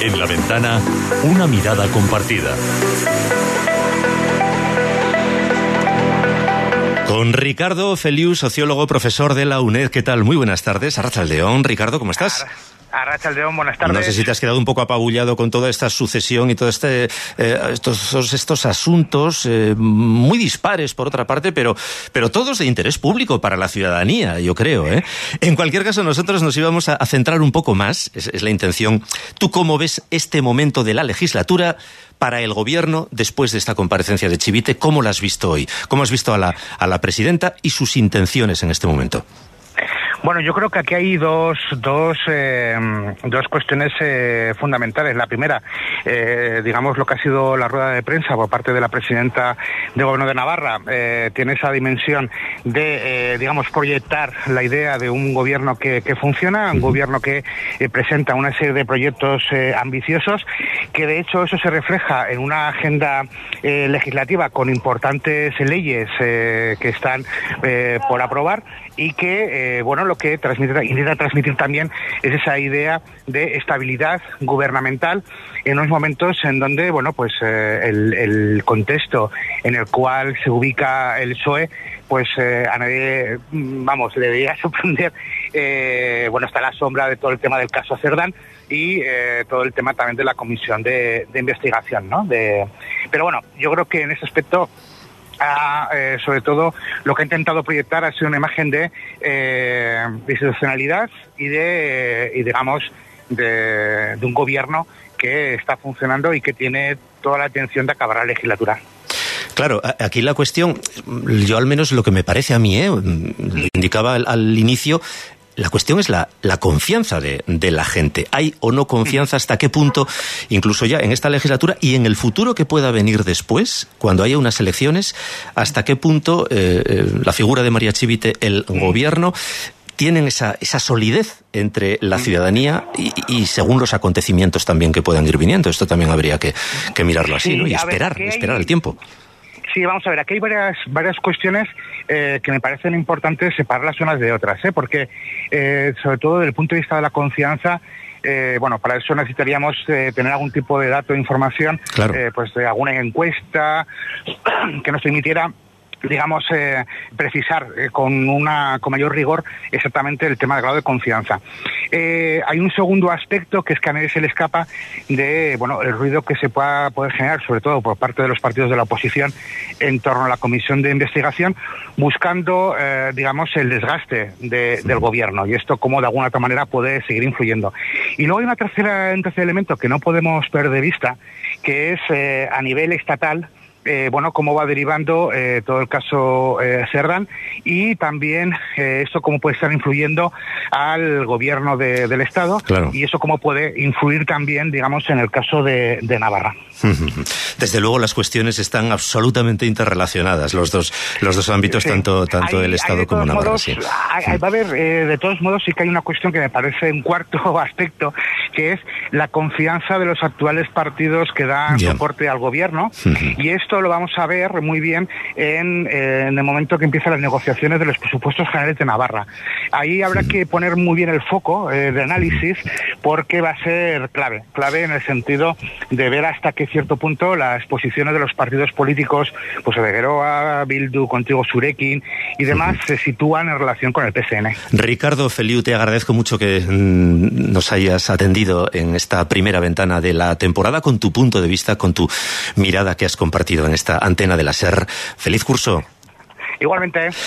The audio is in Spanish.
En la ventana, una mirada compartida. Con Ricardo Feliu, sociólogo, profesor de la UNED. ¿Qué tal? Muy buenas tardes. Arratsaldeón. Ricardo, ¿cómo estás? Arratsaldeón, buenas tardes. No sé si te has quedado un poco apabullado con toda esta sucesión y todos estos asuntos muy dispares, por otra parte, pero todos de interés público para la ciudadanía, yo creo, ¿eh? En cualquier caso, nosotros nos íbamos a centrar un poco más, es la intención. ¿Tú cómo ves este momento de la legislatura para el gobierno después de esta comparecencia de Chivite? ¿Cómo la has visto hoy? ¿Cómo has visto a la presidenta y sus intenciones en este momento? Bueno, yo creo que aquí hay dos cuestiones fundamentales. La primera, digamos, lo que ha sido la rueda de prensa por parte de la presidenta del Gobierno de Navarra, tiene esa dimensión de, digamos, proyectar la idea de un gobierno que funciona, un gobierno que presenta una serie de proyectos ambiciosos, que de hecho eso se refleja en una agenda legislativa con importantes leyes que están por aprobar y que, bueno, lo que intenta transmitir también es esa idea de estabilidad gubernamental en unos momentos en donde, bueno, pues el contexto en el cual se ubica el PSOE, pues a nadie, vamos, le debería sorprender. Bueno, está a la sombra de todo el tema del caso Cerdán y todo el tema también de la comisión de investigación, ¿no? Pero bueno, yo creo que en ese aspecto sobre todo lo que ha intentado proyectar ha sido una imagen de institucionalidad y digamos de un gobierno que está funcionando y que tiene toda la intención de acabar la legislatura. Claro, aquí la cuestión, yo al menos lo que me parece a mí, lo indicaba al inicio, la cuestión es la confianza de la gente. ¿Hay o no confianza? ¿Hasta qué punto, incluso ya en esta legislatura y en el futuro que pueda venir después, cuando haya unas elecciones, hasta qué punto la figura de María Chivite, el gobierno, tienen esa solidez entre la ciudadanía y según los acontecimientos también que puedan ir viniendo? Esto también habría que mirarlo así, ¿no? Y esperar el tiempo. Sí, vamos a ver, aquí hay varias cuestiones que me parecen importantes separarlas unas de otras, porque sobre todo desde el punto de vista de la confianza, bueno, para eso necesitaríamos tener algún tipo de dato, de información, claro, pues de alguna encuesta que nos permitiera, digamos, precisar con mayor rigor exactamente el tema del grado de confianza. Hay un segundo aspecto que es que a nadie se le escapa de, bueno, el ruido que se pueda poder generar, sobre todo por parte de los partidos de la oposición, en torno a la comisión de investigación, buscando, digamos, el desgaste del gobierno, y esto como de alguna otra manera puede seguir influyendo. Y luego hay un tercer elemento que no podemos perder de vista, que es a nivel estatal, bueno, cómo va derivando todo el caso Cerdán y también eso cómo puede estar influyendo al gobierno del Estado, claro, y eso cómo puede influir también, digamos, en el caso de Navarra. Desde luego las cuestiones están absolutamente interrelacionadas, los dos ámbitos, sí, tanto el Estado como Navarra. Sí. Va a haber, de todos modos, sí que hay una cuestión que me parece un cuarto aspecto, que es la confianza de los actuales partidos que dan soporte al gobierno, y esto lo vamos a ver muy bien en el momento que empiezan las negociaciones de los presupuestos generales de Navarra. Ahí habrá que poner muy bien el foco de análisis, porque va a ser clave en el sentido de ver hasta qué cierto punto las posiciones de los partidos políticos, pues de Geroa, Bildu, Contigo Surekin y demás, se sitúan en relación con el PSN. Ricardo Feliu, te agradezco mucho que nos hayas atendido en esta primera ventana de la temporada, con tu punto de vista, con tu mirada que has compartido en esta antena de la SER. ¡Feliz curso! Igualmente.